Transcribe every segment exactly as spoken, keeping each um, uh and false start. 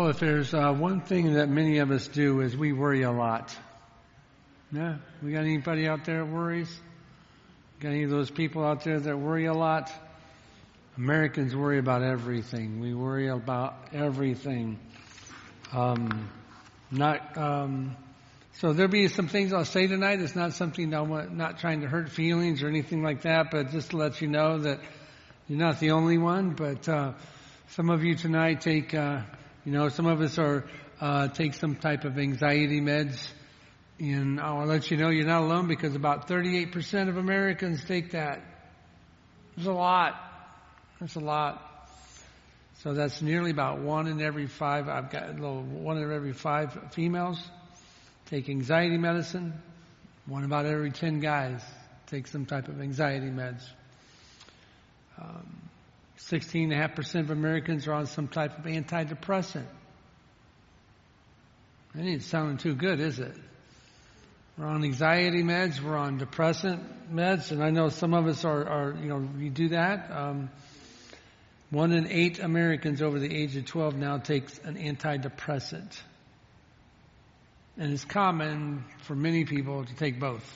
Well, if there's uh, one thing that many of us do is we worry a lot. Yeah, we got anybody out there that worries? Got any of those people out there that worry a lot? Americans worry about everything. We worry about everything. Um, not um, so there'll be some things I'll say tonight. It's not something I want, not trying to hurt feelings or anything like that, but just to let you know that you're not the only one. But uh, some of you tonight take. Uh, You know, some of us are uh, take some type of anxiety meds, and I'll let you know you're not alone because about thirty-eight percent of Americans take that. There's a lot. That's a lot. So that's nearly about one in every five. I've got a little, one in every five females take anxiety medicine. One about every ten guys take some type of anxiety meds. Um, sixteen point five percent of Americans are on some type of antidepressant. That ain't sounding too good, is it? We're on anxiety meds, we're on depressant meds, and I know some of us are, are you know, we do that. Um, one in eight Americans over the age of twelve now takes an antidepressant. And it's common for many people to take both.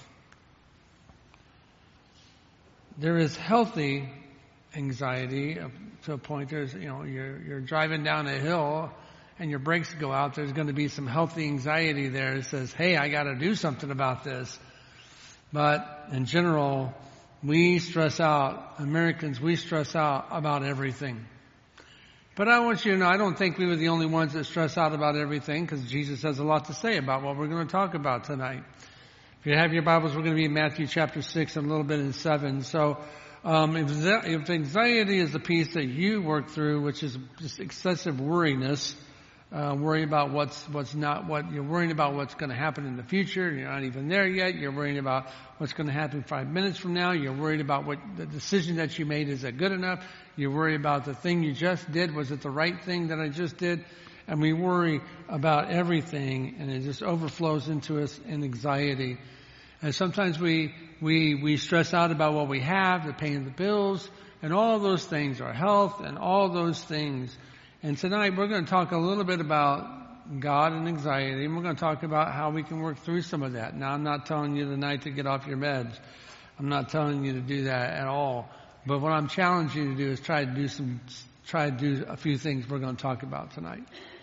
There is healthy anxiety to a point. There's, you know, you're you're driving down a hill and your brakes go out. There's going to be some healthy anxiety there. It says, "Hey, I got to do something about this." But in general, we stress out. Americans, we stress out about everything. But I want you to know, I don't think we were the only ones that stress out about everything, because Jesus has a lot to say about what we're going to talk about tonight. If you have your Bibles, we're going to be in Matthew chapter six and a little bit in seven. So. Um, if, if anxiety is the piece that you work through, which is just excessive worriness, uh, worry about what's what's not what you're worrying about what's going to happen in the future. You're not even there yet. You're worrying about what's going to happen five minutes from now. You're worried about what the decision that you made, is it good enough? You're worried about the thing you just did. Was it the right thing that I just did? And we worry about everything, and it just overflows into us in anxiety. And sometimes we, we, we stress out about what we have, the paying the bills, and all those things, our health, and all those things. And tonight we're going to talk a little bit about God and anxiety, and we're going to talk about how we can work through some of that. Now, I'm not telling you tonight to get off your meds. I'm not telling you to do that at all. But what I'm challenging you to do is try to do some, try to do a few things we're going to talk about tonight.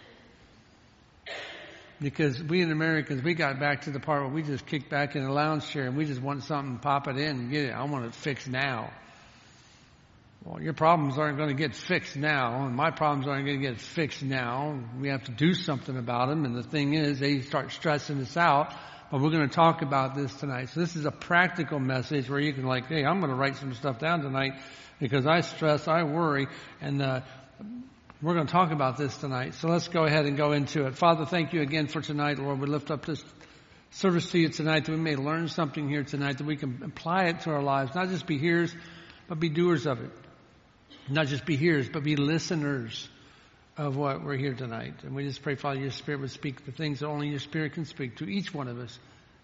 Because we in Americans, we got back to the part where we just kick back in a lounge chair and we just want something, pop it in and get it. I want it fixed now. Well, your problems aren't going to get fixed now, and my problems aren't going to get fixed now. We have to do something about them, and the thing is, they start stressing us out. But we're going to talk about this tonight. So this is a practical message where you can like, hey, I'm going to write some stuff down tonight because I stress, I worry, and uh we're going to talk about this tonight. So let's go ahead and go into it. Father, thank you again for tonight, Lord. We lift up this service to you tonight, that we may learn something here tonight, that we can apply it to our lives, not just be hearers, but be doers of it. Not just be hearers, but be listeners of what we're here tonight. And we just pray, Father, your Spirit would speak the things that only your Spirit can speak to each one of us,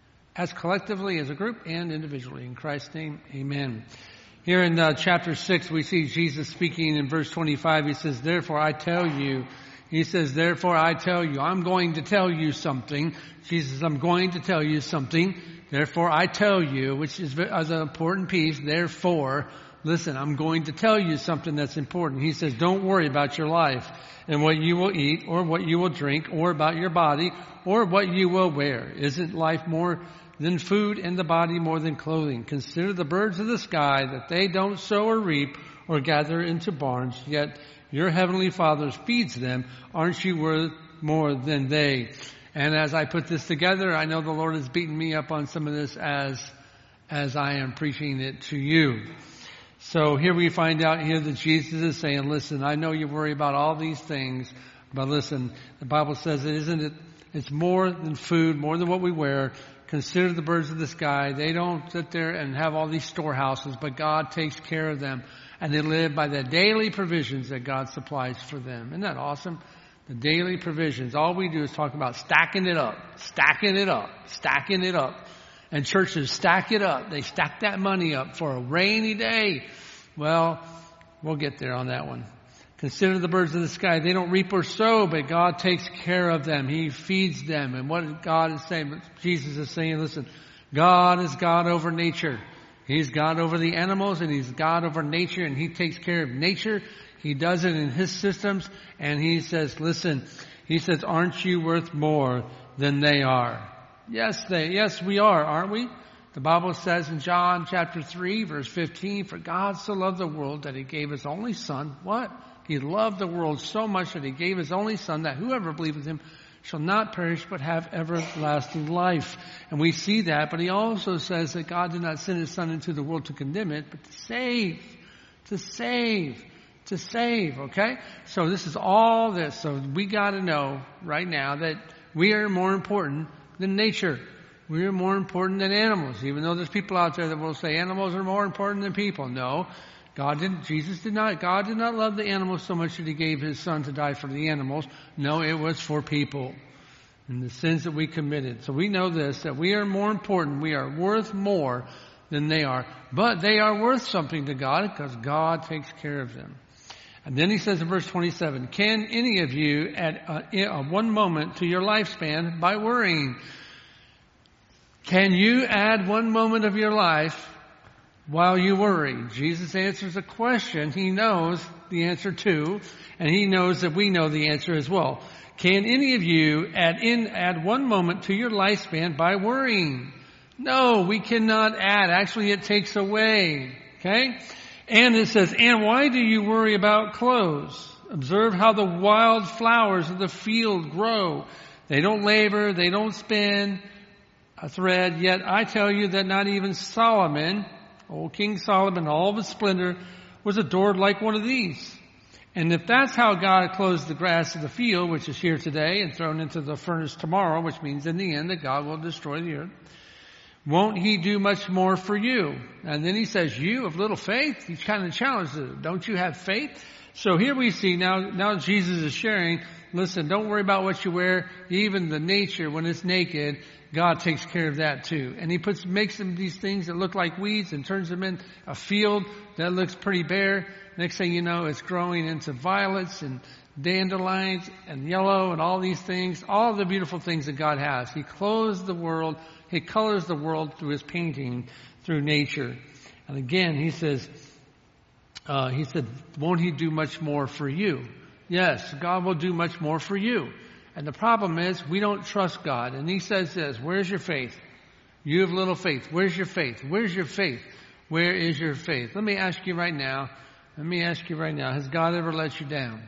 as collectively, as a group, and individually. In Christ's name, amen. Here in uh, chapter six, we see Jesus speaking in verse twenty-five. He says, therefore I tell you, he says, therefore I tell you, I'm going to tell you something. Jesus, I'm going to tell you something. Therefore I tell you, which is an important piece. Therefore, listen, I'm going to tell you something that's important. He says, don't worry about your life and what you will eat or what you will drink or about your body or what you will wear. Isn't life more than food, and the body more than clothing? Consider the birds of the sky, that they don't sow or reap or gather into barns, yet your heavenly Father feeds them. Aren't you worth more than they? And as I put this together, I know the Lord has beaten me up on some of this as as I am preaching it to you. So here we find out here that Jesus is saying, listen, I know you worry about all these things, but listen, the Bible says it isn't it it's more than food, more than what we wear. Consider the birds of the sky. They don't sit there and have all these storehouses, but God takes care of them. And they live by the daily provisions that God supplies for them. Isn't that awesome? The daily provisions. All we do is talk about stacking it up, stacking it up, stacking it up. And churches stack it up. They stack that money up for a rainy day. Well, we'll get there on that one. Consider the birds of the sky. They don't reap or sow, but God takes care of them. He feeds them. And what God is saying, Jesus is saying, listen, God is God over nature. He's God over the animals, and He's God over nature, and He takes care of nature. He does it in His systems, and He says, listen, He says, aren't you worth more than they are? Yes, they, yes, we are, aren't we? The Bible says in John chapter three, verse fifteen, for God so loved the world that He gave His only Son. What? He loved the world so much that He gave His only Son, that whoever believeth Him shall not perish but have everlasting life. And we see that, but He also says that God did not send His Son into the world to condemn it, but to save, to save, to save, okay? So this is all this. So we got to know right now that we are more important than nature. We are more important than animals, even though there's people out there that will say animals are more important than people. No. God didn't, Jesus did not, God did not love the animals so much that He gave His Son to die for the animals. No, it was for people and the sins that we committed. So we know this, that we are more important. We are worth more than they are. But they are worth something to God because God takes care of them. And then He says in verse twenty-seven, can any of you add uh, one moment to your lifespan by worrying? Can you add one moment of your life while you worry? Jesus answers a question He knows the answer to, and He knows that we know the answer as well. Can any of you add in, add one moment to your lifespan by worrying? No, we cannot add. Actually, it takes away. Okay? And it says, and why do you worry about clothes? Observe how the wild flowers of the field grow. They don't labor, they don't spin a thread, yet I tell you that not even Solomon, old King Solomon, all of his splendor, was adored like one of these. And if that's how God clothes the grass of the field, which is here today and thrown into the furnace tomorrow, which means in the end that God will destroy the earth, won't He do much more for you? And then He says, you of little faith? He kind of challenges it. Don't you have faith? So here we see now, now Jesus is sharing, listen, don't worry about what you wear. Even the nature, when it's naked, God takes care of that too. And He puts, makes them these things that look like weeds and turns them in a field that looks pretty bare. Next thing you know, it's growing into violets and dandelions and yellow and all these things, all the beautiful things that God has. He clothes the world, He colors the world through His painting, through nature. And again, He says, uh, He said, won't He do much more for you? Yes, God will do much more for you. And the problem is we don't trust God. And He says this, where's your faith? You have little faith. Where's your faith? Where's your faith? Where is your faith? Let me ask you right now. Let me ask you right now. Has God ever let you down?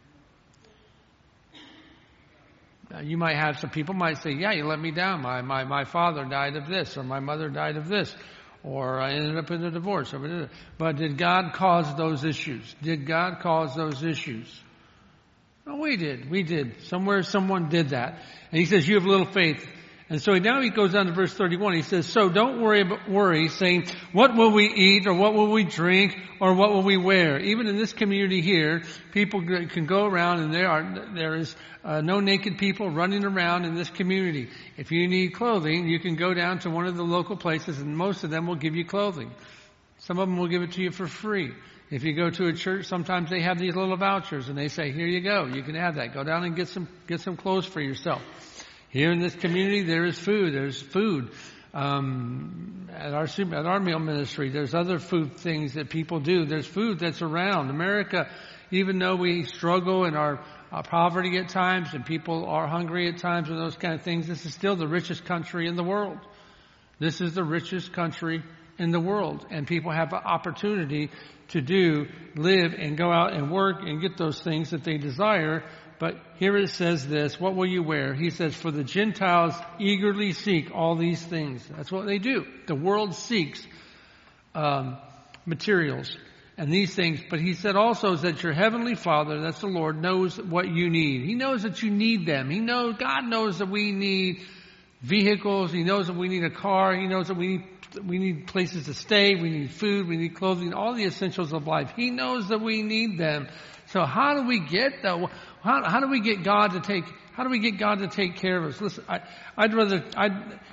Now, you might have some people might say, yeah, you let me down. My, my, my father died of this, or my mother died of this, or I ended up in a divorce. But did God cause those issues? Did God cause those issues? No, we did. We did. Somewhere someone did that. And He says, you have little faith. And so now He goes down to verse thirty-one. He says, so don't worry, worry, saying, what will we eat, or what will we drink, or what will we wear? Even in this community here, people can go around, and there are there is uh, no naked people running around in this community. If you need clothing, you can go down to one of the local places, and most of them will give you clothing. Some of them will give it to you for free. If you go to a church, sometimes they have these little vouchers, and they say, here you go, you can have that. Go down and get some get some clothes for yourself. Here in this community, there is food. There's food. Um, at our at our meal ministry, there's other food things that people do. There's food that's around. America, even though we struggle in our, our poverty at times and people are hungry at times and those kind of things, this is still the richest country in the world. This is the richest country in the world. And people have an opportunity to do, live, and go out and work and get those things that they desire. But here it says this, what will you wear? He says, for the Gentiles eagerly seek all these things. That's what they do. The world seeks um, materials and these things. But He said also is that your heavenly Father, that's the Lord, knows what you need. He knows that you need them. He knows, God knows that we need vehicles. He knows that we need a car. He knows that we need we need places to stay. We need food. We need clothing. All the essentials of life. He knows that we need them. So how do we get the, how, how do we get God to take, how do we get God to take care of us? Listen, I, I'd rather, I'd,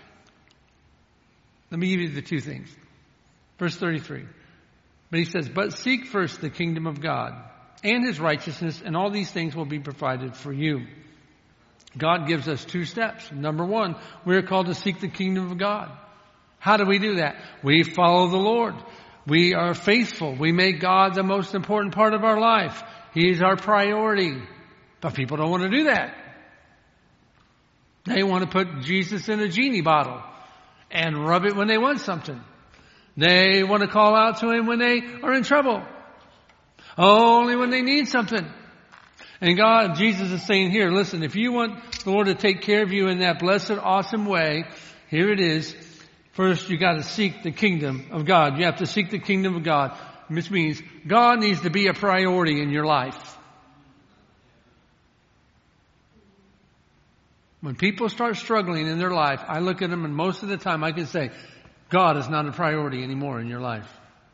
let me give you the two things. Verse thirty-three. But He says, but seek first the kingdom of God and His righteousness, and all these things will be provided for you. God gives us two steps. Number one, we're called to seek the kingdom of God. How do we do that? We follow the Lord. We are faithful. We make God the most important part of our life. He is our priority. But people don't want to do that. They want to put Jesus in a genie bottle and rub it when they want something. They want to call out to Him when they are in trouble. Only when they need something. And God, Jesus is saying here, listen, if you want the Lord to take care of you in that blessed, awesome way, here it is. First, you got to seek the kingdom of God. You have to seek the kingdom of God. Which means God needs to be a priority in your life. When people start struggling in their life, I look at them and most of the time I can say, God is not a priority anymore in your life.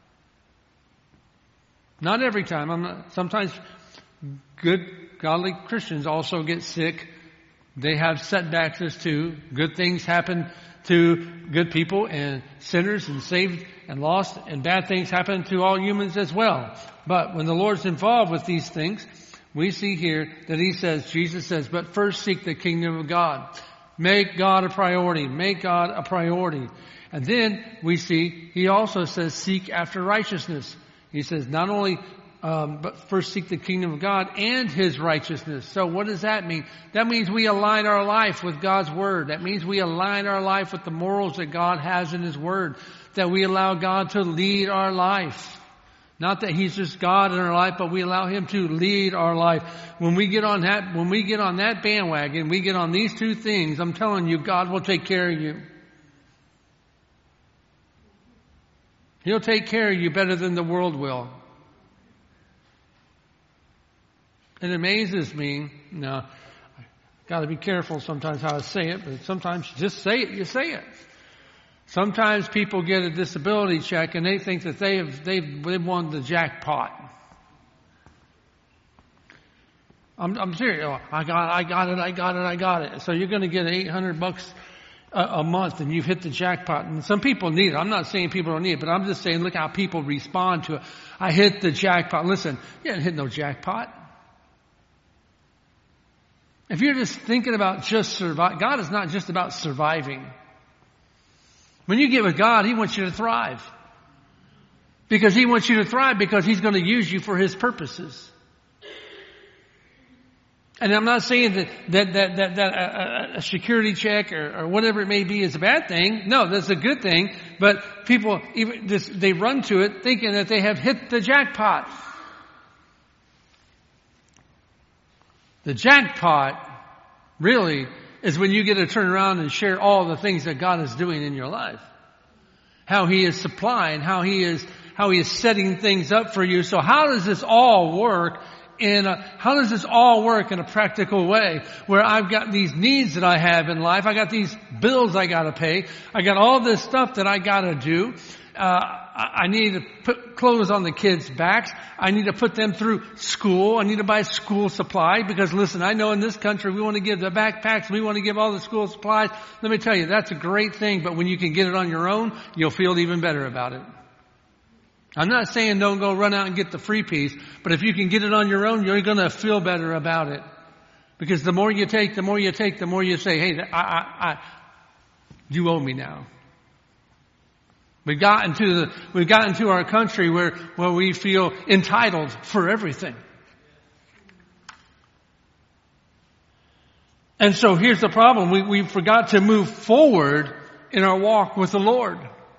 Not every time. I'm not, sometimes good, godly Christians also get sick. They have setbacks as too. Good things happen to good people and sinners and saved and lost, and bad things happen to all humans as well. But when the Lord's involved with these things, we see here that He says, Jesus says, but first seek the kingdom of God. Make God a priority. Make God a priority. And then we see He also says, seek after righteousness. He says, not only Um, but first seek the kingdom of God and His righteousness. So what does that mean? That means we align our life with God's Word. That means we align our life with the morals that God has in His Word. That we allow God to lead our life. Not that He's just God in our life, but we allow Him to lead our life. When we get on that, when we get on that bandwagon, we get on these two things, I'm telling you, God will take care of you. He'll take care of you better than the world will. It amazes me. Now, I've got to be careful sometimes how I say it, but sometimes you just say it, you say it. Sometimes people get a disability check and they think that they have, they've, they've won the jackpot. I'm, I'm serious. Oh, I got it, I got it, I got it, I got it. So you're going to get eight hundred bucks a, a month and you've hit the jackpot. And some people need it. I'm not saying people don't need it, but I'm just saying look how people respond to it. I hit the jackpot. Listen, you didn't hit no jackpot. If you're just thinking about just survive, God is not just about surviving. When you get with God, He wants you to thrive. Because He wants you to thrive because He's going to use you for His purposes. And I'm not saying that that that that, that a, a security check or, or whatever it may be is a bad thing. No, that's a good thing. But people, even this, they run to it thinking that they have hit the jackpot. The jackpot really is when you get to turn around and share all the things that God is doing in your life. How He is supplying, how He is, how He is setting things up for you. So how does this all work in a, how does this all work in a practical way where I've got these needs that I have in life? I got these bills I got to pay. I got all this stuff that I got to do. Uh, I need to put clothes on the kids' backs. I need to put them through school. I need to buy school supply because listen, I know in this country we want to give the backpacks. We want to give all the school supplies. Let me tell you, that's a great thing. But when you can get it on your own, you'll feel even better about it. I'm not saying don't go run out and get the free piece, but if you can get it on your own, you're going to feel better about it. Because the more you take, the more you take, the more you say, hey, I, I, I, you owe me now. We've gotten to the, we've gotten to our country where, where we feel entitled for everything. And so here's the problem. We, we forgot to move forward in our walk with the Lord.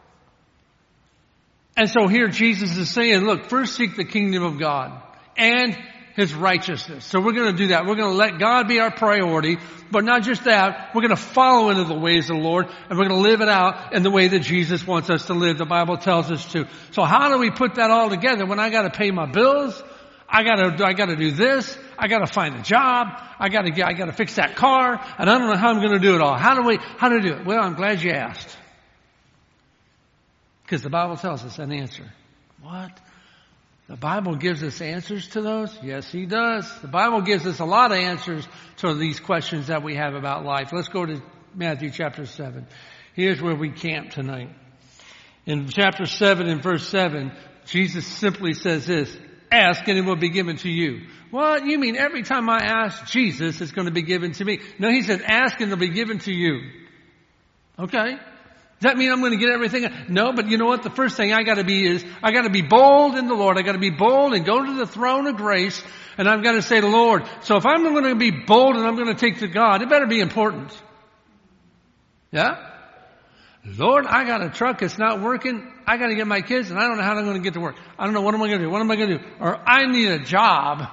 And so here Jesus is saying, look, first seek the kingdom of God and His righteousness. So we're going to do that. We're going to let God be our priority. But not just that, we're going to follow into the ways of the Lord and we're going to live it out in the way that Jesus wants us to live. The Bible tells us to. So how do we put that all together when I got to pay my bills? I got to, I got to do this. I got to find a job. I got to get, I got to fix that car. And I don't know how I'm going to do it all. How do we, how do we do it? Well, I'm glad you asked. Because the Bible tells us an answer. What? The Bible gives us answers to those? Yes, He does. The Bible gives us a lot of answers to these questions that we have about life. Let's go to Matthew chapter seven. Here's where we camp tonight. In chapter seven and verse seven, Jesus simply says this, ask and it will be given to you. What? You mean every time I ask Jesus, it's going to be given to me? No, he said, ask and it'll be given to you. Okay. Does that mean I'm going to get everything? No, but you know what? The first thing I got to be is, I got to be bold in the Lord. I got to be bold and go to the throne of grace. And I've got to say to the Lord, so if I'm going to be bold and I'm going to take to God, it better be important. Yeah? Lord, I got a truck. It's not working. I got to get my kids and I don't know how I'm going to get to work. I don't know. What am I going to do? What am I going to do? Or I need a job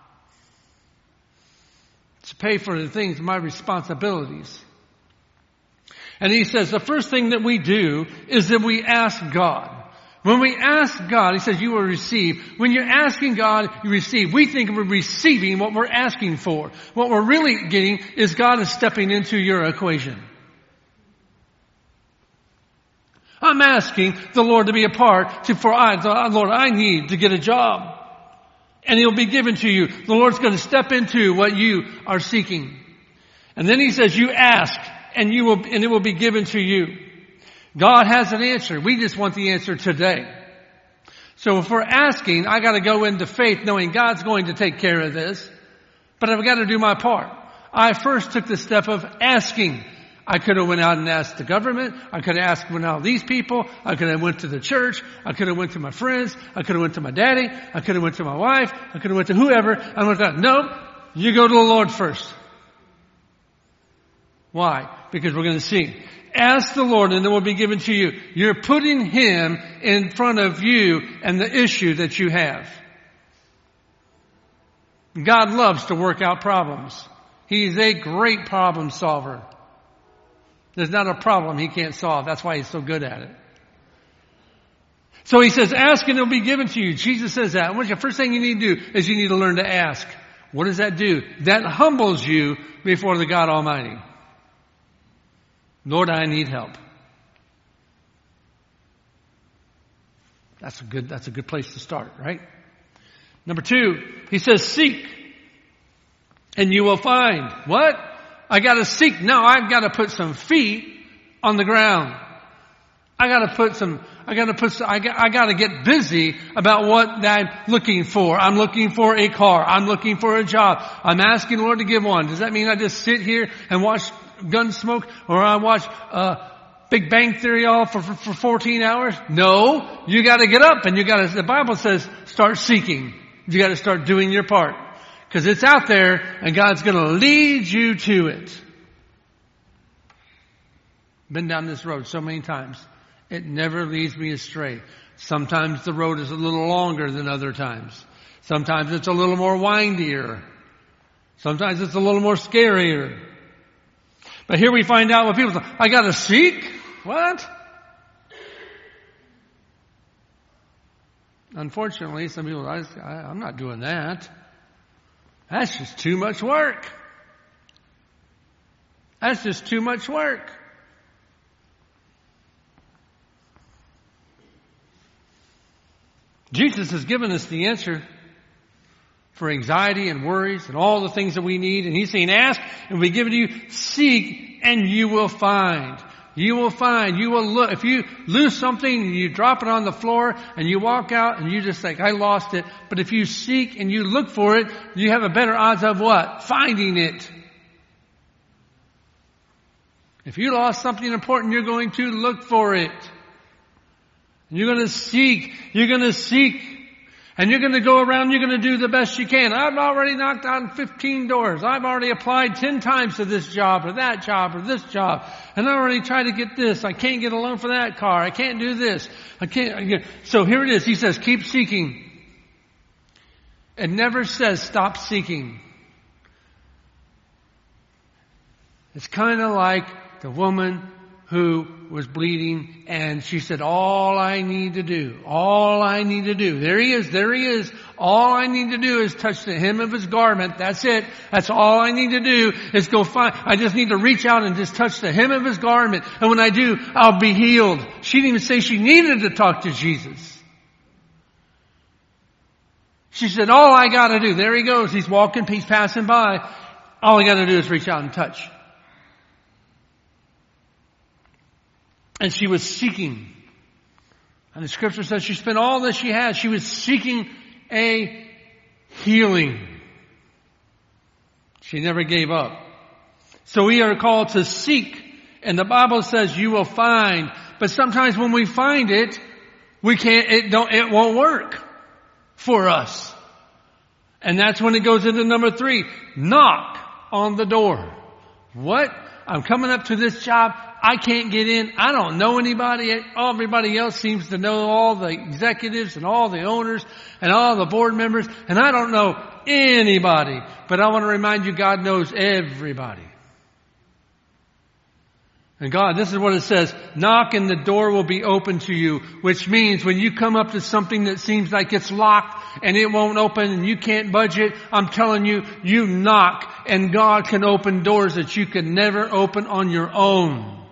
to pay for the things, my responsibilities. And he says the first thing that we do is that we ask God. When we ask God, he says you will receive. When you're asking God, you receive. We think we're receiving what we're asking for. What we're really getting is God is stepping into your equation. I'm asking the Lord to be a part to, for I, Lord, I need to get a job. And He'll be given to you. The Lord's going to step into what you are seeking. And then He says you ask. And you will, and it will be given to you. God has an answer. We just want the answer today. So if we're asking, I got to go into faith knowing God's going to take care of this. But I've got to do my part. I first took the step of asking. I could have went out and asked the government. I could have asked one of these people. I could have went to the church. I could have went to my friends. I could have went to my daddy. I could have went to my wife. I could have went to whoever. I went to, nope, you go to the Lord first. Why? Because we're going to see. Ask the Lord and it will be given to you. You're putting Him in front of you and the issue that you have. God loves to work out problems. He's a great problem solver. There's not a problem He can't solve. That's why He's so good at it. So He says, ask and it will be given to you. Jesus says that. What's the first thing you need to do is you need to learn to ask. What does that do? That humbles you before the God Almighty. Lord, I need help. That's a good, that's a good place to start, right? Number two, he says, seek and you will find. What? I gotta seek. No, I've got to put some feet on the ground. I gotta put some, I gotta put some, I got, I gotta get busy about what I'm looking for. I'm looking for a car. I'm looking for a job. I'm asking the Lord to give one. Does that mean I just sit here and watch Gunsmoke, or I watch uh Big Bang Theory all for, for, for fourteen hours? No. You gotta get up and you gotta, the Bible says, start seeking. You gotta start doing your part. Cause it's out there and God's gonna lead you to it. Been down this road so many times. It never leads me astray. Sometimes the road is a little longer than other times. Sometimes it's a little more windier. Sometimes it's a little more scarier. But here we find out what people say, I gotta seek? What? Unfortunately, some people, I, I, I'm not doing that. That's just too much work. That's just too much work. Jesus has given us the answer for anxiety and worries and all the things that we need. And He's saying, ask and we give it to you. Seek and you will find. You will find. You will look. If you lose something and you drop it on the floor and you walk out and you just think, I lost it. But if you seek and you look for it, you have a better odds of what? Finding it. If you lost something important, you're going to look for it. You're going to seek. You're going to seek. And you're going to go around, you're going to do the best you can. I've already knocked on fifteen doors. I've already applied ten times to this job or that job or this job. And I already tried to get this. I can't get a loan for that car. I can't do this. I can't. I can't. So here it is. He says, keep seeking. It never says stop seeking. It's kind of like the woman who was bleeding and she said, all I need to do, all I need to do, there he is, there he is, all I need to do is touch the hem of his garment, that's it, that's all I need to do is go find, I just need to reach out and just touch the hem of his garment, and when I do, I'll be healed. She didn't even say she needed to talk to Jesus. She said, all I gotta do, there he goes, he's walking, he's passing by, all I gotta do is reach out and touch. And she was seeking. And the scripture says she spent all that she had. She was seeking a healing. She never gave up. So we are called to seek. And the Bible says you will find. But sometimes when we find it, we can't, it don't, it won't work for us. And that's when it goes into number three. Knock on the door. What? I'm coming up to this job. I can't get in. I don't know anybody. Everybody else seems to know all the executives and all the owners and all the board members. And I don't know anybody. But I want to remind you, God knows everybody. And God, this is what it says, knock and the door will be open to you, which means when you come up to something that seems like it's locked and it won't open and you can't budge it, I'm telling you, you knock and God can open doors that you could never open on your own.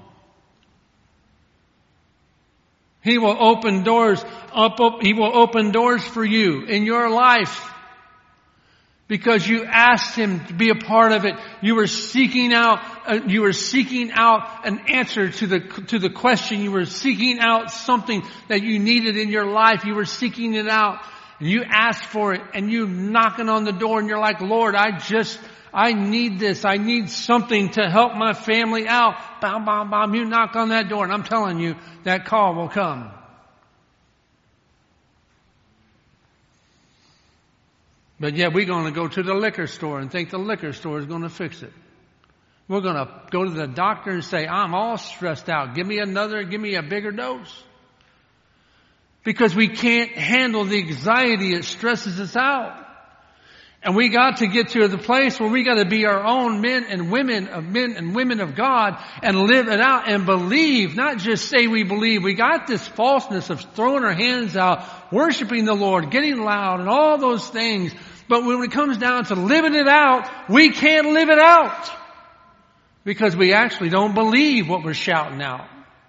He will open doors up, up He will open doors for you in your life. Because you asked Him to be a part of it. You were seeking out, uh, you were seeking out an answer to the, to the question. You were seeking out something that you needed in your life. You were seeking it out. And you asked for it and you knocking on the door and you're like, Lord, I just, I need this. I need something to help my family out. Bam, bam, bam. You knock on that door and I'm telling you that call will come. But yet we're going to go to the liquor store and think the liquor store is going to fix it. We're going to go to the doctor and say, I'm all stressed out. Give me another, give me a bigger dose. Because we can't handle the anxiety. It stresses us out. And we got to get to the place where we got to be our own men and women of men and women of God and live it out and believe, not just say we believe. We got this falseness of throwing our hands out, worshiping the Lord, getting loud and all those things. But when it comes down to living it out, we can't live it out because we actually don't believe what we're shouting out.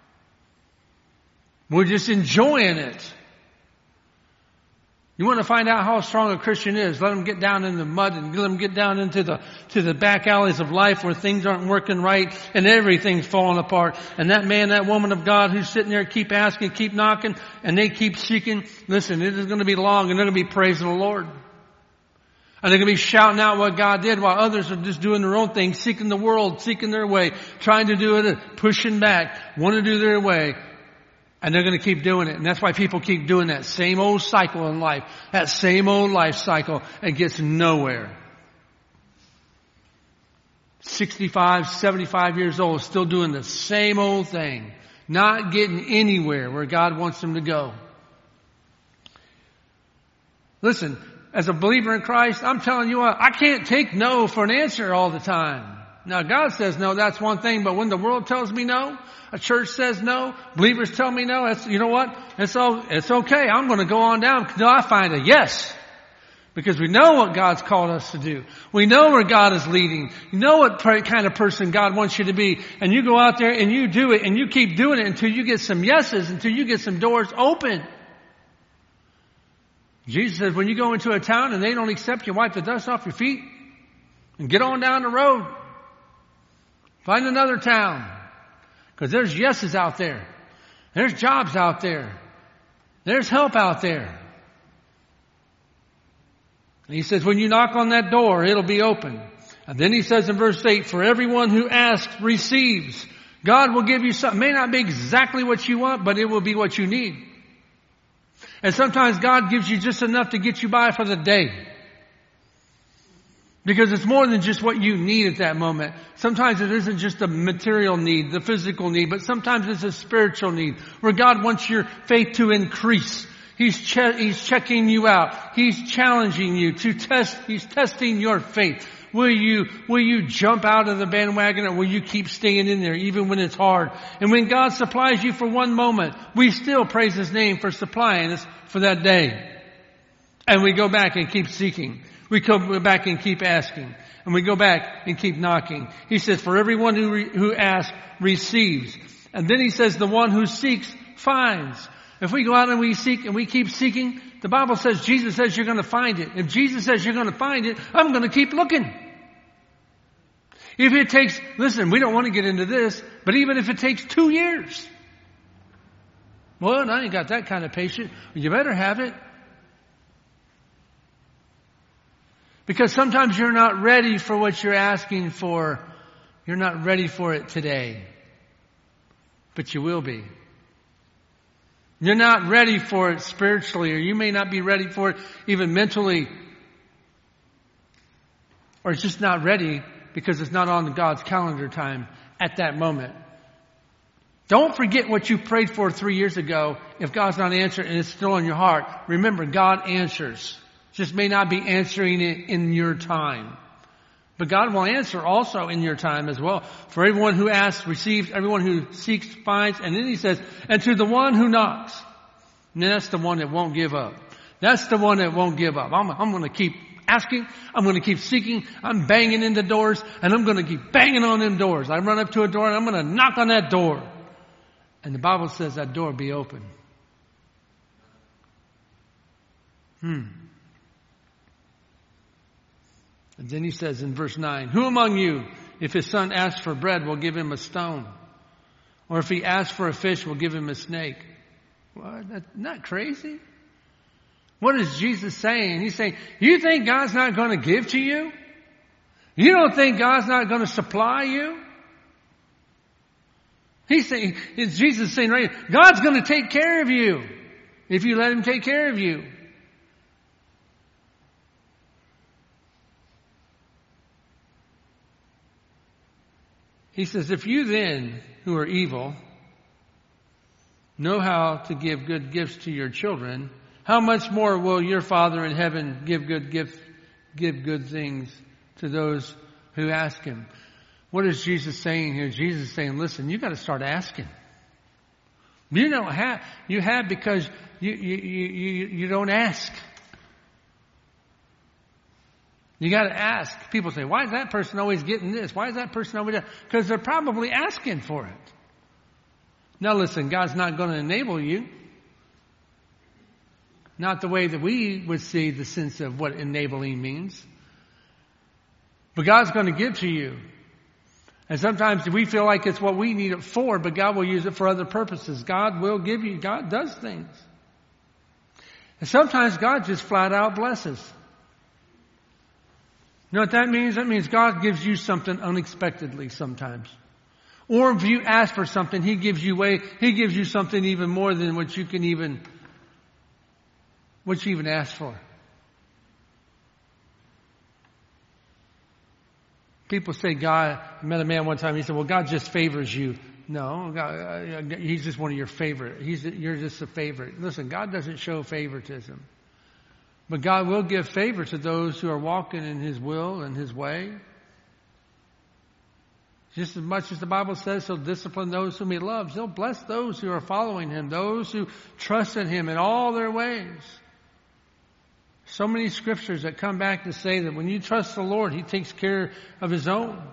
We're just enjoying it. You want to find out how strong a Christian is? Let them get down in the mud and let them get down into the to the back alleys of life where things aren't working right and everything's falling apart. And that man, that woman of God who's sitting there keep asking, keep knocking, and they keep seeking. Listen, it is going to be long and they're going to be praising the Lord. And they're going to be shouting out what God did while others are just doing their own thing, seeking the world, seeking their way, trying to do it, pushing back, want to do their way. And they're going to keep doing it. And that's why people keep doing that same old cycle in life, that same old life cycle, and gets nowhere. sixty-five, seventy-five years old, still doing the same old thing, not getting anywhere where God wants them to go. Listen, as a believer in Christ, I'm telling you what, I can't take no for an answer all the time. Now God says no, that's one thing, but when the world tells me no, a church says no, believers tell me no, it's, you know what? It's all, it's okay. I'm going to go on down until I find a yes. Because we know what God's called us to do. We know where God is leading. You know what kind of person God wants you to be. And you go out there and you do it and you keep doing it until you get some yeses, until you get some doors open. Jesus says when you go into a town and they don't accept you, wipe the dust off your feet and get on down the road. Find another town. Because there's yeses out there. There's jobs out there. There's help out there. And he says, when you knock on that door, it'll be open. And then he says in verse eight, for everyone who asks receives. God will give you something. It may not be exactly what you want, but it will be what you need. And sometimes God gives you just enough to get you by for the day. Because it's more than just what you need at that moment. Sometimes it isn't just a material need, the physical need, but sometimes it's a spiritual need where God wants your faith to increase. He's che- He's checking you out. He's challenging you to test, He's testing your faith. Will you, will you jump out of the bandwagon or will you keep staying in there even when it's hard? And when God supplies you for one moment, we still praise His name for supplying us for that day. And we go back and keep seeking. We go back and keep asking. And we go back and keep knocking. He says, for everyone who, re- who asks, receives. And then he says, the one who seeks, finds. If we go out and we seek and we keep seeking, the Bible says, Jesus says you're going to find it. If Jesus says you're going to find it, I'm going to keep looking. If it takes, listen, we don't want to get into this, but even if it takes two years. Well, I ain't got that kind of patience. You better have it. Because sometimes you're not ready for what you're asking for. You're not ready for it today. But you will be. You're not ready for it spiritually, or you may not be ready for it even mentally. Or it's just not ready because it's not on God's calendar time at that moment. Don't forget what you prayed for three years ago. If God's not answering and it's still in your heart, remember, God answers. Just may not be answering it in your time. But God will answer also in your time as well. For everyone who asks, receives. Everyone who seeks, finds. And then he says, and to the one who knocks. And that's the one that won't give up. That's the one that won't give up. I'm, I'm going to keep asking. I'm going to keep seeking. I'm banging in the doors. And I'm going to keep banging on them doors. I run up to a door and I'm going to knock on that door. And the Bible says that door be open. Hmm. And then he says in verse nine, who among you, if his son asks for bread, will give him a stone? Or if he asks for a fish, will give him a snake? What? That's not crazy. What is Jesus saying? He's saying, you think God's not going to give to you? You don't think God's not going to supply you? He's saying, it's Jesus saying right here, God's going to take care of you if you let him take care of you. He says, if you then, who are evil, know how to give good gifts to your children, how much more will your Father in heaven give good gifts, give good things to those who ask him? What is Jesus saying here? Jesus is saying, listen, you got to start asking. You don't have, you have because you, you, you, you don't ask. You got to ask. People say, why is that person always getting this? Why is that person always that? Because they're probably asking for it. Now listen, God's not going to enable you. Not the way that we would see the sense of what enabling means. But God's going to give to you. And sometimes we feel like it's what we need it for, but God will use it for other purposes. God will give you, God does things. And sometimes God just flat out blesses. You know what that means? That means God gives you something unexpectedly sometimes. Or if you ask for something, He gives you way, He gives you something even more than what you can even, what you even ask for. People say God, I met a man one time, he said, well, God just favors you. No, God, He's just one of your favorite. He's, you're just a favorite. Listen, God doesn't show favoritism. But God will give favor to those who are walking in His will and His way. Just as much as the Bible says He'll discipline those whom He loves, He'll bless those who are following Him, those who trust in Him in all their ways. So many scriptures that come back to say that when you trust the Lord, He takes care of His own.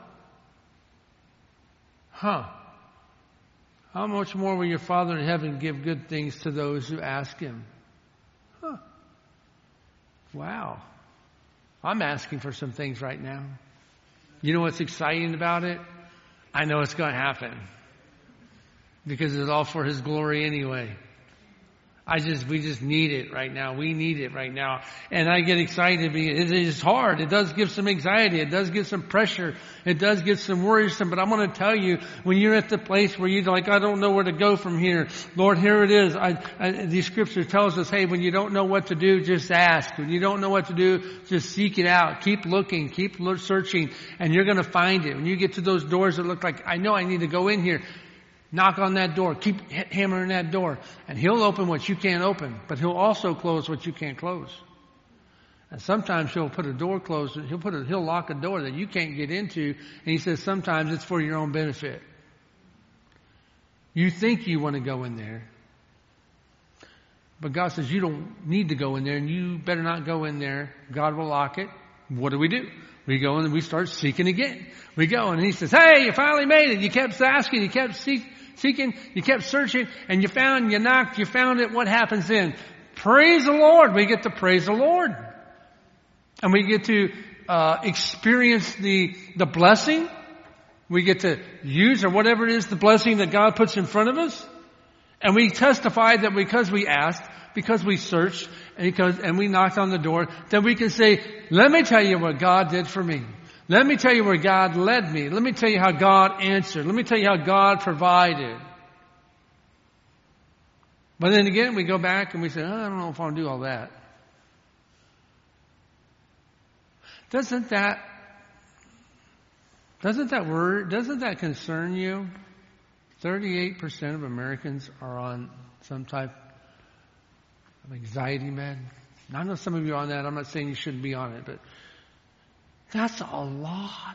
Huh. How much more will your Father in heaven give good things to those who ask Him? Huh. Wow. I'm asking for some things right now. You know what's exciting about it? I know it's going to happen. Because it's all for His glory anyway. I just, we just need it right now. We need it right now. And I get excited because it is hard. It does give some anxiety. It does give some pressure. It does give some worrisome. But I'm going to tell you, when you're at the place where you're like, I don't know where to go from here. Lord, here it is. I, I, the scripture tells us, hey, when you don't know what to do, just ask. When you don't know what to do, just seek it out. Keep looking. Keep searching. And you're going to find it. When you get to those doors that look like, I know I need to go in here. Knock on that door. Keep hammering that door. And He'll open what you can't open. But He'll also close what you can't close. And sometimes He'll put a door closed. He'll put a, He'll lock a door that you can't get into. And He says sometimes it's for your own benefit. You think you want to go in there. But God says you don't need to go in there. And you better not go in there. God will lock it. What do we do? We go and we start seeking again. We go and He says, hey, you finally made it. You kept asking. You kept seeking. Seeking, you kept searching, and you found, you knocked, you found it. What happens then? Praise the Lord. We get to praise the Lord. And we get to uh, experience the the blessing. We get to use, or whatever it is, the blessing that God puts in front of us. And we testify that because we asked, because we searched, and he comes, and we knocked on the door, then we can say, let me tell you what God did for me. Let me tell you where God led me. Let me tell you how God answered. Let me tell you how God provided. But then again, we go back and we say, oh, I don't know if I want to do all that. Doesn't that, doesn't that word, doesn't that concern you? thirty-eight percent of Americans are on some type of anxiety med. I know some of you are on that. I'm not saying you shouldn't be on it, but that's a lot.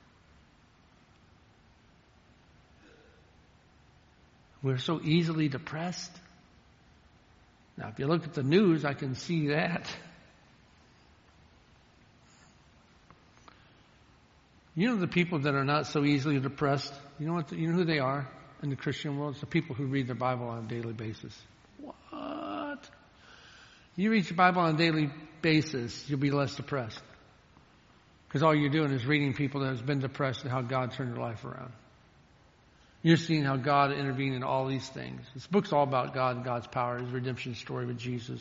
We're so easily depressed. Now, if you look at the news, I can see that. You know the people that are not so easily depressed? You know what? The, you know who they are in the Christian world? It's the people who read their Bible on a daily basis. What? You read your Bible on a daily basis, you'll be less depressed. Because all you're doing is reading people that have been depressed and how God turned their life around. You're seeing how God intervened in all these things. This book's all about God and God's power, His redemption story with Jesus.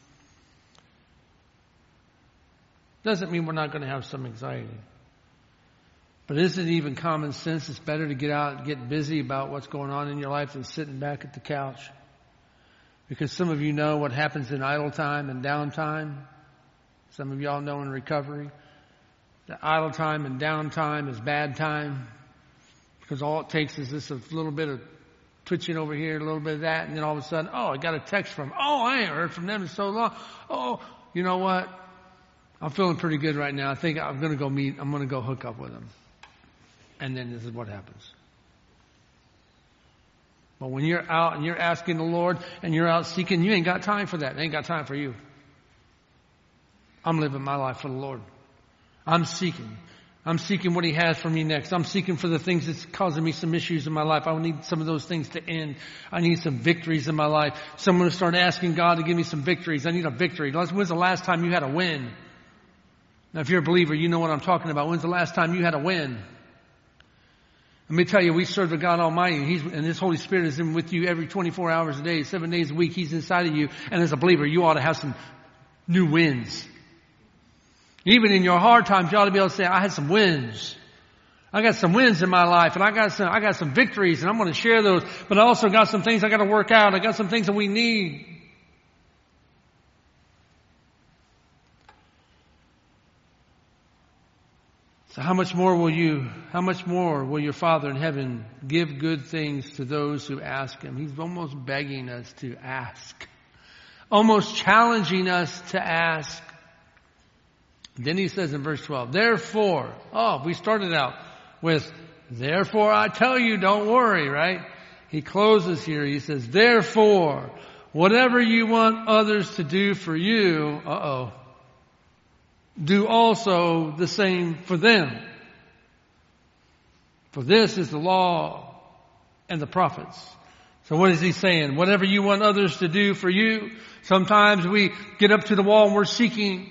Doesn't mean we're not going to have some anxiety. But isn't it even common sense? It's better to get out and get busy about what's going on in your life than sitting back at the couch. Because some of you know what happens in idle time and downtime. Some of y'all know in recovery. The idle time and downtime is bad time. Because all it takes is this a little bit of twitching over here, a little bit of that, and then all of a sudden, oh, I got a text from them. Oh, I ain't heard from them in so long. Oh, you know what? I'm feeling pretty good right now. I think I'm going to go meet, I'm going to go hook up with them. And then this is what happens. But when you're out and you're asking the Lord and you're out seeking, you ain't got time for that. It ain't got time for you. I'm living my life for the Lord. I'm seeking. I'm seeking what He has for me next. I'm seeking for the things that's causing me some issues in my life. I need some of those things to end. I need some victories in my life. So I'm going to start asking God to give me some victories. I need a victory. When's the last time you had a win? Now, if you're a believer, you know what I'm talking about. When's the last time you had a win? Let me tell you, we serve the God Almighty, He's, and His Holy Spirit is in with you every twenty-four hours a day, seven days a week. He's inside of you. And as a believer, you ought to have some new wins. Even in your hard times, you ought to be able to say, I had some wins. I got some wins in my life, and I got some, I got some victories, and I'm going to share those. But I also got some things I got to work out. I got some things that we need. So how much more will you, how much more will your Father in heaven give good things to those who ask Him? He's almost begging us to ask. Almost challenging us to ask. Then He says in verse twelve, therefore, oh, we started out with, therefore I tell you, don't worry, right? He closes here, he says, therefore, whatever you want others to do for you, uh-oh, do also the same for them. For this is the law and the prophets. So what is He saying? Whatever you want others to do for you, sometimes we get up to the wall and we're seeking,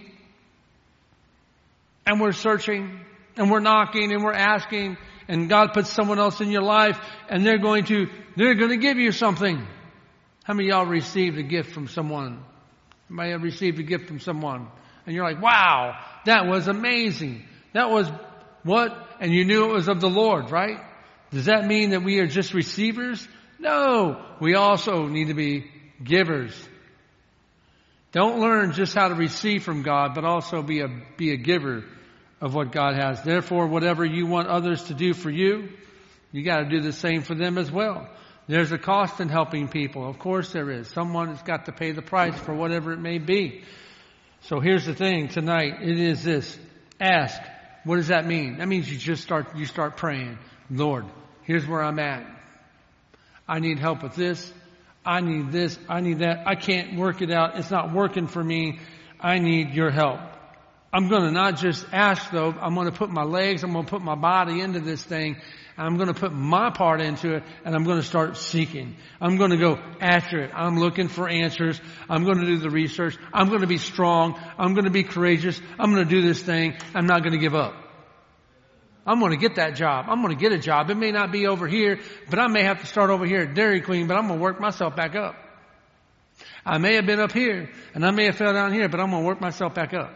and we're searching, and we're knocking, and we're asking, and God puts someone else in your life, and they're going to, they're going to give you something. How many of y'all received a gift from someone? Anybody have received a gift from someone? And you're like, wow, that was amazing. That was what? And you knew it was of the Lord, right? Does that mean that we are just receivers? No, we also need to be givers. Don't learn just how to receive from God, but also be a, be a giver of what God has. Therefore, whatever you want others to do for you, you got to do the same for them as well. There's a cost in helping people. Of course there is. Someone has got to pay the price for whatever it may be. So here's the thing tonight. It is this. Ask. What does that mean? That means you just start, you start praying. Lord, here's where I'm at. I need help with this. I need this. I need that. I can't work it out. It's not working for me. I need your help. I'm going to not just ask though. I'm going to put my legs, I'm going to put my body into this thing. I'm going to put my part into it, and I'm going to start seeking. I'm going to go after it. I'm looking for answers. I'm going to do the research. I'm going to be strong. I'm going to be courageous. I'm going to do this thing. I'm not going to give up. I'm going to get that job. I'm going to get a job. It may not be over here, but I may have to start over here at Dairy Queen, but I'm going to work myself back up. I may have been up here and I may have fell down here, but I'm going to work myself back up.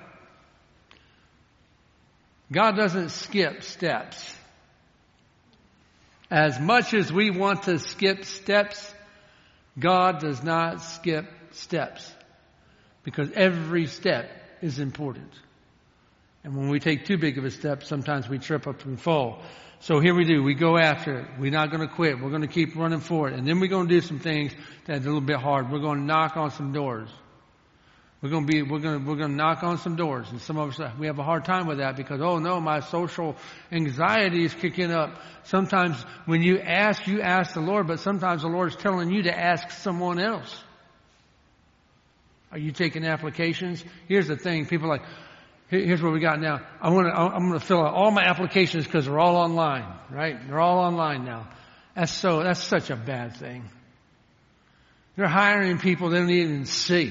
God doesn't skip steps. As much as we want to skip steps, God does not skip steps, because every step is important. And when we take too big of a step, sometimes we trip up and fall. So here we do. We go after it. We're not going to quit. We're going to keep running for it. And then we're going to do some things that's a little bit hard. We're going to knock on some doors. We're going to be, we're going to, we're going to knock on some doors. And some of us, we have a hard time with that because, oh no, my social anxiety is kicking up. Sometimes when you ask, you ask the Lord, but sometimes the Lord is telling you to ask someone else. Are you taking applications? Here's the thing. People are like, here's what we got now. I want to, I'm going to fill out all my applications because they're all online, right? They're all online now. That's so, that's such a bad thing. They're hiring people they don't even see.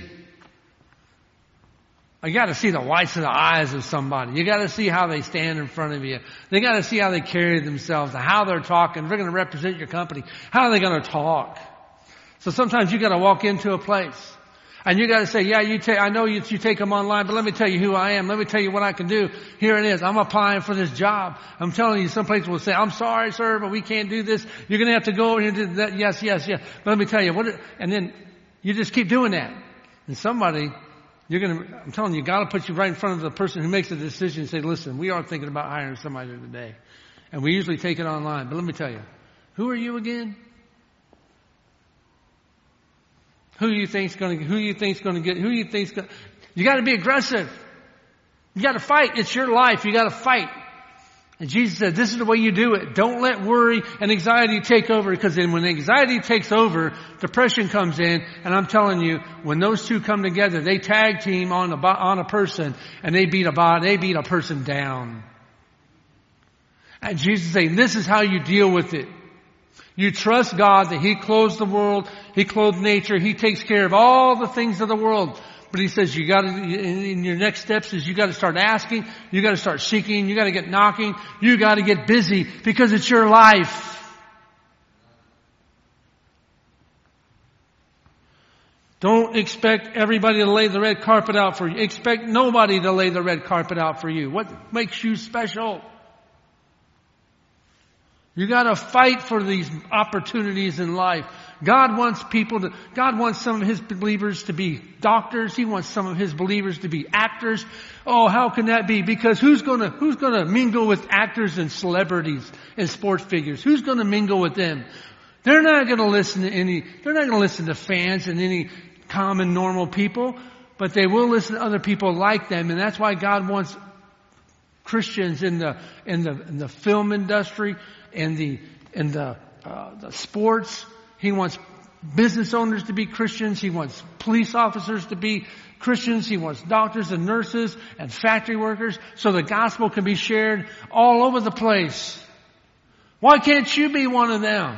You got to see the whites of the eyes of somebody. You got to see how they stand in front of you. They got to see how they carry themselves, how they're talking. If they're going to represent your company, how are they going to talk? So sometimes you got to walk into a place and you got to say, yeah, you take, I know you, you take them online, but let me tell you who I am. Let me tell you what I can do. Here it is. I'm applying for this job. I'm telling you, some places will say, I'm sorry, sir, but we can't do this. You're going to have to go over here and do that. Yes, yes, yes. But let me tell you what, it, and then you just keep doing that. And somebody, You're going to, I'm telling you, God will put you right in front of the person who makes the decision and say, listen, we are thinking about hiring somebody today. And we usually take it online. But let me tell you, who are you again? Who you think's going to, who you think's going to get, who you think's going to, you got to be aggressive. You got to fight. It's your life. You got to fight. And Jesus said, this is the way you do it. Don't let worry and anxiety take over, because then when anxiety takes over, depression comes in. And I'm telling you, when those two come together, they tag team on a, on a person and they beat a body, they beat a person down. And Jesus is saying, this is how you deal with it. You trust God that He clothes the world, He clothes nature, He takes care of all the things of the world. But He says you got to, in your next steps is you got to start asking, you got to start seeking, you got to get knocking, you got to get busy, because it's your life. Don't expect everybody to lay the red carpet out for you. Expect nobody to lay the red carpet out for you. What makes you special? You got to fight for these opportunities in life. God wants people to, God wants some of His believers to be doctors. He wants some of His believers to be actors. Oh, how can that be? Because who's gonna, who's gonna mingle with actors and celebrities and sports figures? Who's gonna mingle with them? They're not gonna listen to any, they're not gonna listen to fans and any common normal people, but they will listen to other people like them. And that's why God wants Christians in the, in the, in the film industry, in the, in the, uh, the sports. He wants business owners to be Christians. He wants police officers to be Christians. He wants doctors and nurses and factory workers, so the gospel can be shared all over the place. Why can't you be one of them?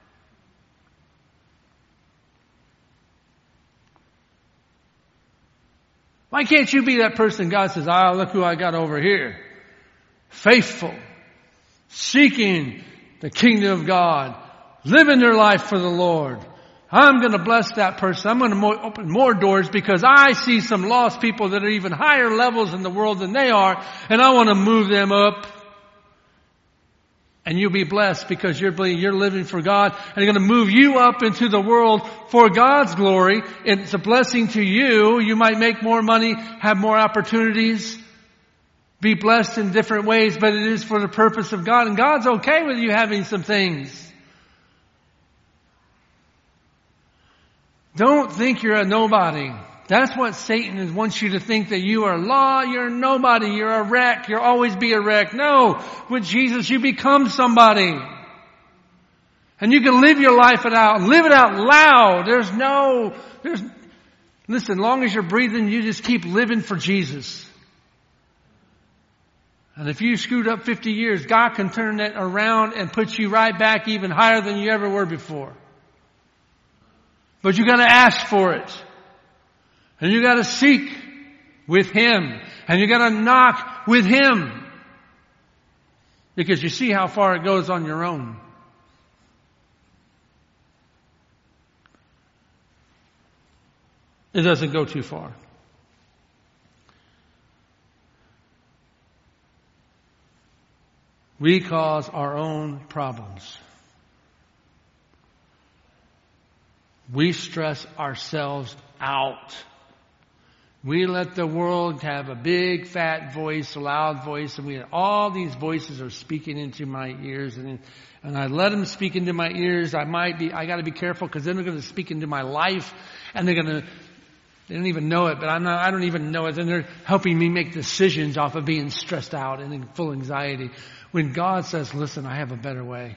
Why can't you be that person God says, ah, look who I got over here. Faithful. Seeking the kingdom of God. Living their life for the Lord. I'm going to bless that person. I'm going to open more doors, because I see some lost people that are even higher levels in the world than they are, and I want to move them up. And you'll be blessed because you're you're living for God, and they're going to move you up into the world for God's glory. It's a blessing to you. You might make more money, have more opportunities, be blessed in different ways, but it is for the purpose of God. And God's okay with you having some things. Don't think you're a nobody. That's what Satan wants you to think, that you are law, you're nobody, you're a wreck, you'll always be a wreck. No, with Jesus you become somebody. And you can live your life it out, live it out loud. There's no, there's, listen, as long as you're breathing, you just keep living for Jesus. And if you screwed up fifty years, God can turn that around and put you right back even higher than you ever were before. But you got to ask for it. And you got to seek with Him. And you got to knock with Him. Because you see how far it goes on your own. It doesn't go too far. We cause our own problems. We stress ourselves out. We let the world have a big, fat voice, a loud voice, and we all these voices are speaking into my ears, and and I let them speak into my ears. I might be, I got to be careful because then they're going to speak into my life, and they're going to. They don't even know it, but I'm not. I don't even know it, and they're helping me make decisions off of being stressed out and in full anxiety. When God says, "Listen, I have a better way."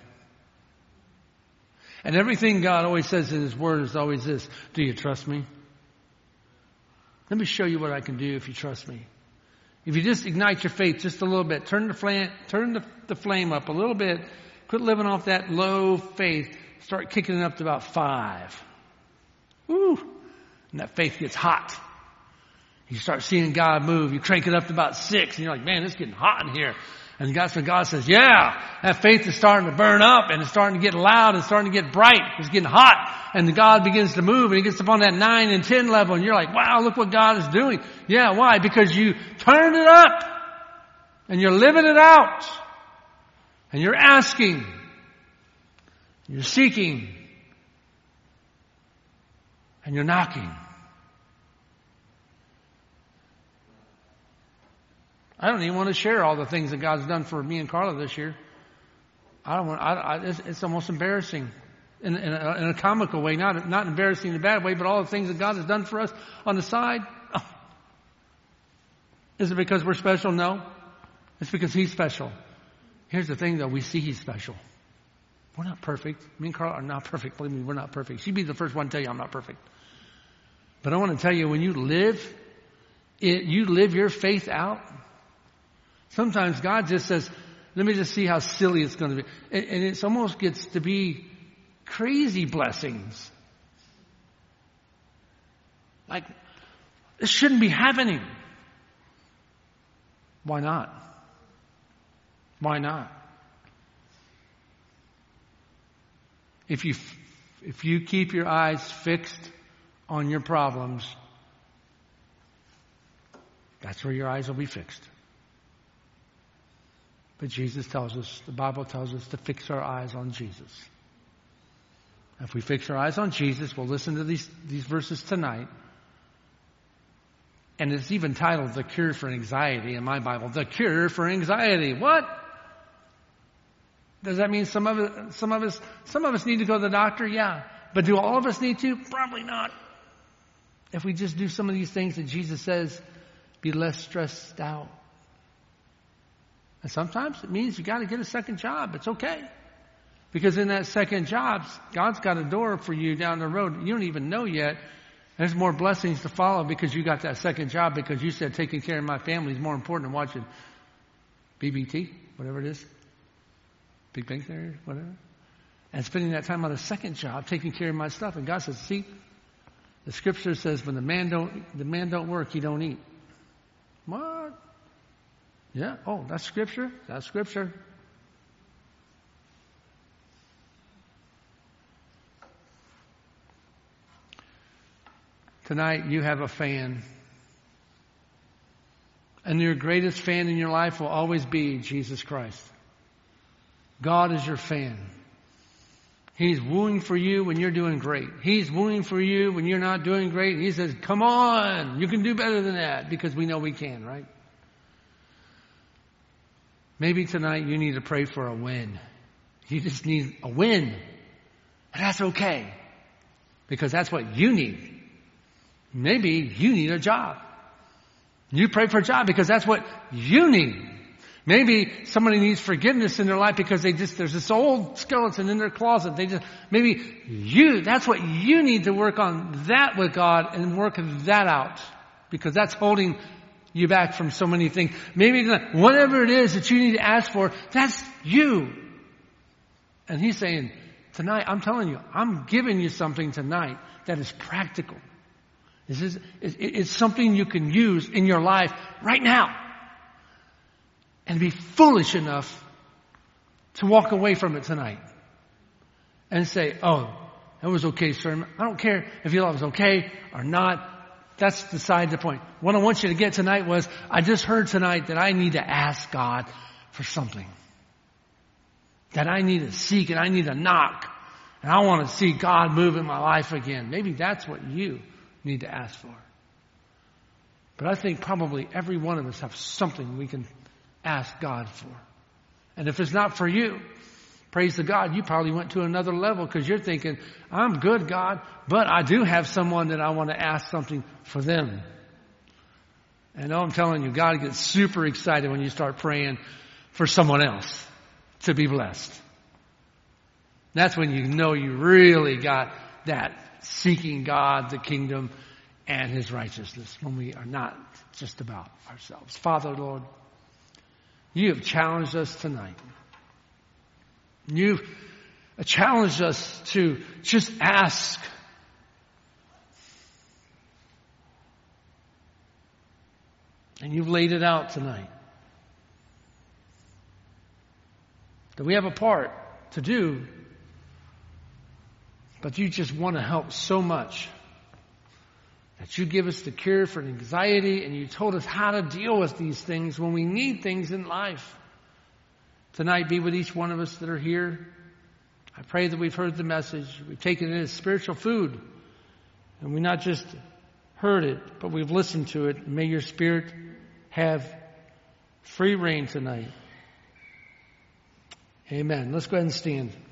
And everything God always says in His Word is always this: do you trust me? Let me show you what I can do if you trust me. If you just ignite your faith just a little bit, turn the flame, turn the, the flame up a little bit, quit living off that low faith, start kicking it up to about five. Woo! And that faith gets hot. You start seeing God move. You crank it up to about six, and you're like, man, it's getting hot in here. And God, so God says, yeah, that faith is starting to burn up, and it's starting to get loud, and starting to get bright. It's getting hot. And God begins to move, and He gets up on that nine and ten level, and you're like, wow, look what God is doing. Yeah, why? Because you turned it up, and you're living it out, and you're asking, you're seeking, and you're knocking. I don't even want to share all the things that God's done for me and Carla this year. I don't want. I, I, it's, it's almost embarrassing, in, in, a, in a comical way, not not embarrassing in a bad way, but all the things that God has done for us on the side. Oh. Is it because we're special? No, it's because He's special. Here's the thing, though: we see He's special. We're not perfect. Me and Carla are not perfect. Believe me, we're not perfect. She'd be the first one to tell you I'm not perfect. But I want to tell you, when you live, it, you live your faith out. Sometimes God just says, let me just see how silly it's going to be. And, and it almost gets to be crazy blessings. Like, this shouldn't be happening. Why not? Why not? If you, if you keep your eyes fixed on your problems, that's where your eyes will be fixed. But Jesus tells us, the Bible tells us to fix our eyes on Jesus. If we fix our eyes on Jesus, we'll listen to these, these verses tonight. And it's even titled The Cure for Anxiety in my Bible. The Cure for Anxiety. What? Does that mean some of it, some of us, some of us need to go to the doctor? Yeah. But do all of us need to? Probably not. If we just do some of these things that Jesus says, be less stressed out. And sometimes it means you got to get a second job. It's okay. Because in that second job, God's got a door for you down the road. You don't even know yet. There's more blessings to follow because you got that second job, because you said taking care of my family is more important than watching B B T, whatever it is. Big Bang Theory, whatever. And spending that time on a second job, taking care of my stuff. And God says, see, the scripture says when the man don't, the man don't work, he don't eat. What? Yeah. Oh, that's scripture? That's scripture. Tonight you have a fan. And your greatest fan in your life will always be Jesus Christ. God is your fan. He's wooing for you when you're doing great. He's wooing for you when you're not doing great. He says, come on, you can do better than that, because we know we can, right? Maybe tonight you need to pray for a win. You just need a win. And that's okay, because that's what you need. Maybe you need a job. You pray for a job because that's what you need. Maybe somebody needs forgiveness in their life because they just, there's this old skeleton in their closet. They just, maybe you, that's what you need to work on that with God and work that out, because that's holding you back from so many things. Maybe whatever it is that you need to ask for, that's you. And He's saying, tonight, I'm telling you, I'm giving you something tonight that is practical. This is, it's something you can use in your life right now. And be foolish enough to walk away from it tonight. And say, oh, that was okay, sir. I don't care if you thought it was okay or not. that's beside the point. What I want you to get tonight was, I just heard tonight that I need to ask God for something. That I need to seek and I need to knock. And I want to see God move in my life again. Maybe that's what you need to ask for. But I think probably every one of us have something we can ask God for. And if it's not for you, praise the God, you probably went to another level because you're thinking, I'm good, God, but I do have someone that I want to ask something for them. And I'm telling you, God gets super excited when you start praying for someone else to be blessed. That's when you know you really got that seeking God, the kingdom, and His righteousness, when we are not just about ourselves. Father, Lord, you have challenged us tonight. You've challenged us to just ask. And you've laid it out tonight. That we have a part to do, but you just want to help so much. That you give us the cure for anxiety, and you told us how to deal with these things when we need things in life. Tonight, be with each one of us that are here. I pray that we've heard the message. We've taken it as spiritual food. And we not just heard it, but we've listened to it. May your Spirit have free reign tonight. Amen. Let's go ahead and stand.